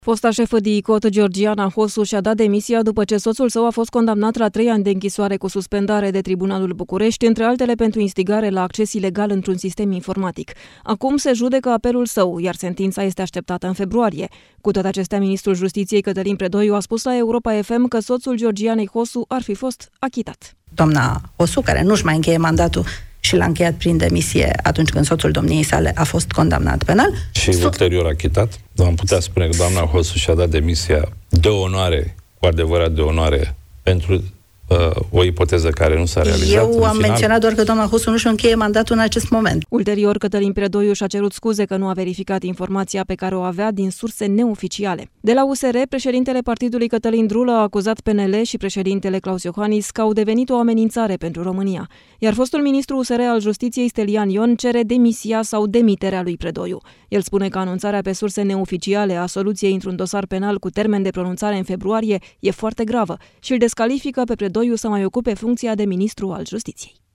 Fosta șefă DICOT, Georgiana Hosu, și-a dat demisia după ce soțul său a fost condamnat la 3 ani de închisoare cu suspendare de Tribunalul București, între altele pentru instigare la acces ilegal într-un sistem informatic. Acum se judecă apelul său, iar sentința este așteptată în februarie. Cu toate acestea, ministrul Justiției Cătălin Predoiu a spus la Europa FM că soțul Georgianei Hosu ar fi fost achitat. Doamna Hosu, care nu-și mai încheie mandatul și l-a încheiat prin demisie atunci când soțul domniei sale a fost condamnat penal. Și ulterior achitat. Am putea spune că doamna Hosu și-a dat demisia de onoare, cu adevărat de onoare, pentru o ipoteză care nu s-a realizat. Eu am menționat doar că doamna Hosu nu-și încheie mandatul în acest moment. Ulterior, Cătălin Predoiu și-a cerut scuze că nu a verificat informația pe care o avea din surse neoficiale. De la USR, președintele partidului Cătălin Drulă a acuzat PNL și președintele Claus Iohannis că au devenit o amenințare pentru România. Iar fostul ministru USR al Justiției, Stelian Ion, cere demisia sau demiterea lui Predoiu. El spune că anunțarea pe surse neoficiale a soluției într-un dosar penal cu termen de pronunțare în februarie e foarte gravă și îl descalifică pe Predoiu să mai ocupe funcția de ministru al Justiției.